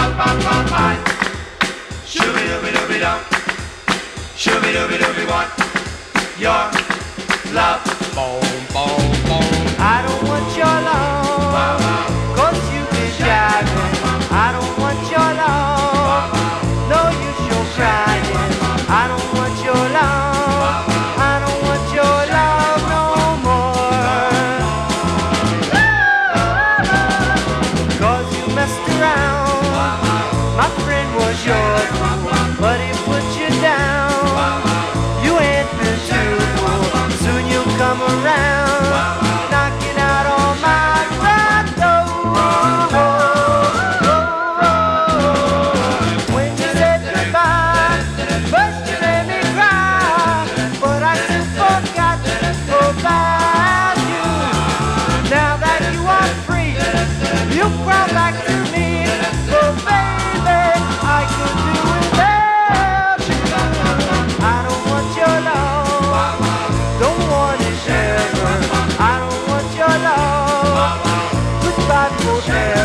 mine. Shooby-dooby-dooby-dum. Shooby-dooby-dooby want your love. Boom, boom, boom. I don't want your love, 'cause you've been jiving. I don't want your love, no use you're crying. I don't want your love, I don't want your love no more. 'Cause you messed around, my friend was yours, but he put you down. You ain't been too cool, soon you'll come around, knocking out all my breath. When you said goodbye, first you made me cry, but I soon forgot about you. Now that you are free, you crawl back to me, but baby, I could do without you. I don't want your love, don't want it ever. I don't want your love, goodbye forever.